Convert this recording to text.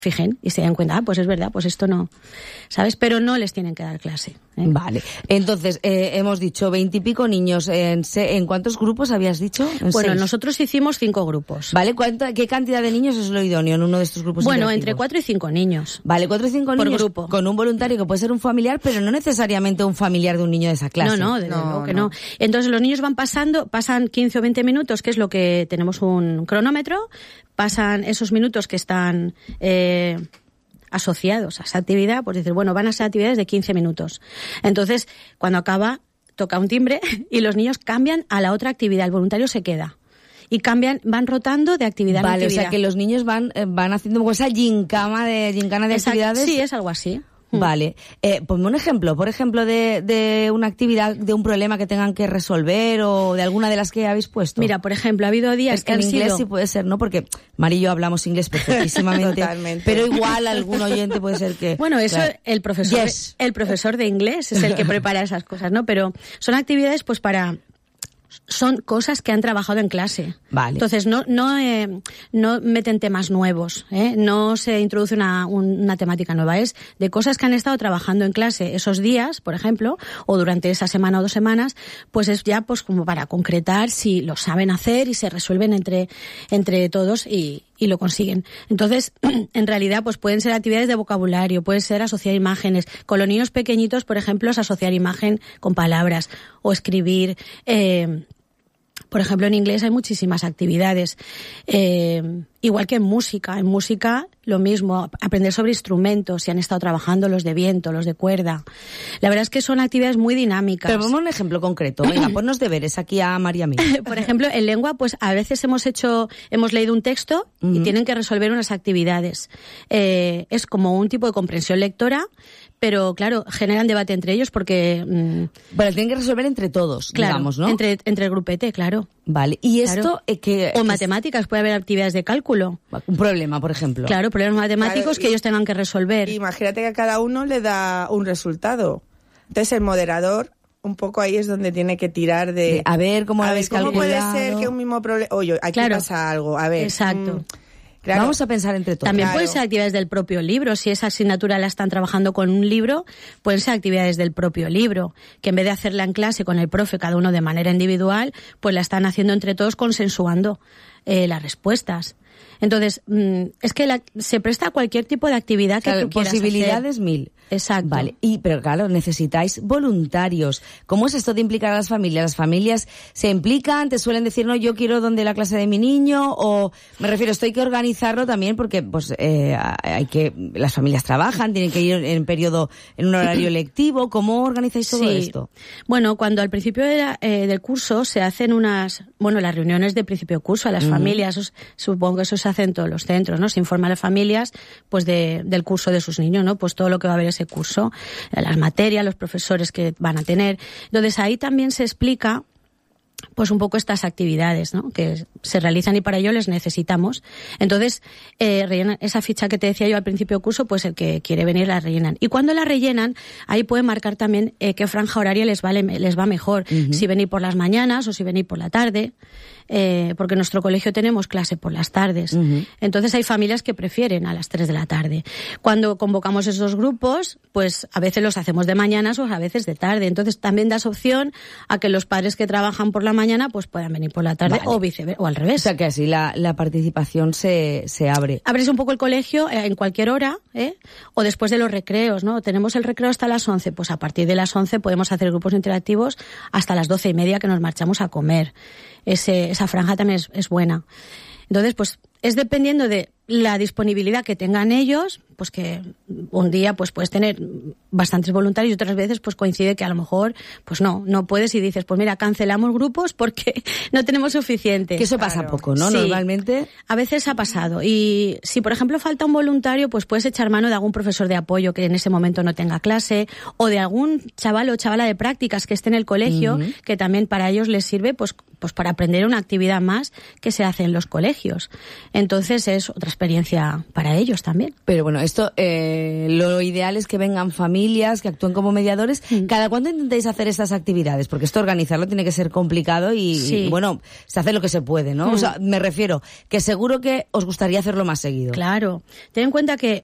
fijen y se den cuenta, pues es verdad, pues esto no, ¿sabes? Pero no les tienen que dar clase. Vale. Entonces, hemos dicho 20 y pico niños. ¿En cuántos grupos habías dicho? Bueno, 6. nosotros hicimos 5 grupos. Vale, ¿qué cantidad de niños es lo idóneo en uno de estos grupos? Bueno, entre 4 y 5 niños. Vale, 4 y 5 niños grupo. Con un voluntario que puede ser un familiar, pero no necesariamente un familiar de un niño de esa clase. No, desde luego que no. Entonces los niños pasan 15 o 20 minutos, que es lo que tenemos un cronómetro, pasan esos minutos que están asociados a esa actividad, pues decir, bueno, van a ser actividades de 15 minutos. Entonces, cuando acaba, toca un timbre y los niños cambian a la otra actividad, el voluntario se queda. Y van rotando de actividad en actividad. Vale, o sea que los niños van haciendo esa gincana de actividades. Sí, es algo así. Vale. Ponme un ejemplo, por ejemplo, de una actividad, de un problema que tengan que resolver o de alguna de las que habéis puesto. Mira, por ejemplo, ha habido días que en han inglés sido... sí puede ser, ¿no? Porque Mari y yo hablamos inglés perfectísimamente. Totalmente. Pero igual algún oyente puede ser que... Bueno, eso claro. el profesor de inglés es el que prepara esas cosas, ¿no? Pero son actividades pues son cosas que han trabajado en clase. Vale. Entonces no meten temas nuevos, no se introduce una temática nueva, es de cosas que han estado trabajando en clase esos días, por ejemplo, o durante esa semana o 2 semanas, pues es ya pues como para concretar si lo saben hacer y se resuelven entre todos y lo consiguen. Entonces, en realidad, pues pueden ser actividades de vocabulario, puede ser asociar imágenes. Con los niños pequeñitos, por ejemplo, es asociar imagen con palabras o escribir. Por ejemplo, en inglés hay muchísimas actividades. Igual que en música. En música, lo mismo. Aprender sobre instrumentos, si han estado trabajando los de viento, los de cuerda. La verdad es que son actividades muy dinámicas. Pero vamos a un ejemplo concreto. Venga, ponnos deberes aquí a María mía. Por ejemplo, en lengua, pues a veces hemos leído un texto y tienen que resolver unas actividades. Es como un tipo de comprensión lectora, pero claro, generan debate entre ellos porque... Bueno, tienen que resolver entre todos, claro, digamos, ¿no? Entre el grupete, claro. Vale, y claro. esto... O matemáticas, puede haber actividades de cálculo. Un problema, por ejemplo. Claro, problemas matemáticos que ellos tengan que resolver. Imagínate que a cada uno le da un resultado. Entonces el moderador, un poco ahí es donde tiene que tirar de... A ver, ¿cómo lo habéis ¿cómo calculado? puede ser que un mismo problema... Oye, aquí pasa algo, a ver. Exacto. Claro. Vamos a pensar entre todos. También pueden ser actividades del propio libro. Si esa asignatura la están trabajando con un libro, pueden ser actividades del propio libro, que en vez de hacerla en clase con el profe, cada uno de manera individual, pues la están haciendo entre todos consensuando las respuestas. Entonces, es que se presta a cualquier tipo de actividad que tú quieras posibilidades hacer. 1000. Exacto. Vale. Pero claro, necesitáis voluntarios. ¿Cómo es esto de implicar a las familias? ¿Las familias se implican? ¿Te suelen decir, no, yo quiero donde la clase de mi niño? O, me refiero, esto hay que organizarlo también porque, pues, las familias trabajan, tienen que ir en un horario lectivo. ¿Cómo organizáis todo esto? Bueno, cuando al principio del curso se hacen las reuniones de principio de curso a las familias, supongo que eso se hace en todos los centros, ¿no? Se informa a las familias, pues, del curso de sus niños, ¿no? Pues todo lo que va a haber ese curso, las materias, los profesores que van a tener. Entonces ahí también se explica pues un poco estas actividades, ¿no? Que se realizan y para ello les necesitamos. Entonces, rellenan esa ficha que te decía yo al principio del curso, pues el que quiere venir la rellenan. Y cuando la rellenan, ahí pueden marcar también qué franja horaria les va mejor. Si venir por las mañanas o si venir por la tarde. Porque en nuestro colegio tenemos clase por las tardes. Entonces hay familias que prefieren a las 3 de la tarde. Cuando convocamos esos grupos, pues a veces los hacemos de mañanas o a veces de tarde. Entonces también das opción a que los padres que trabajan por la mañana pues puedan venir por la tarde, vale, o viceversa, o al revés. O sea que así la participación se abre. Abres un poco el colegio en cualquier hora, o después de los recreos, ¿no? Tenemos el recreo hasta las 11, pues a partir de las 11 podemos hacer grupos interactivos hasta las 12:30 que nos marchamos a comer. Esa franja también es buena. Entonces, pues es dependiendo de la disponibilidad que tengan ellos, pues que un día pues puedes tener bastantes voluntarios y otras veces pues coincide que a lo mejor pues no puedes y dices, pues mira, cancelamos grupos porque no tenemos suficiente. Que eso pasa poco, ¿no? Sí, normalmente. A veces ha pasado. Y si, por ejemplo, falta un voluntario, pues puedes echar mano de algún profesor de apoyo que en ese momento no tenga clase, o de algún chaval o chavala de prácticas que esté en el colegio, que también para ellos les sirve pues para aprender una actividad más que se hace en los colegios. Entonces es otra experiencia para ellos también. Pero bueno, esto, lo ideal es que vengan familias, que actúen como mediadores. ¿Cada cuánto intentáis hacer estas actividades? Porque esto organizarlo tiene que ser complicado y bueno, se hace lo que se puede, ¿no? O sea, me refiero que seguro que os gustaría hacerlo más seguido. Claro. Ten en cuenta que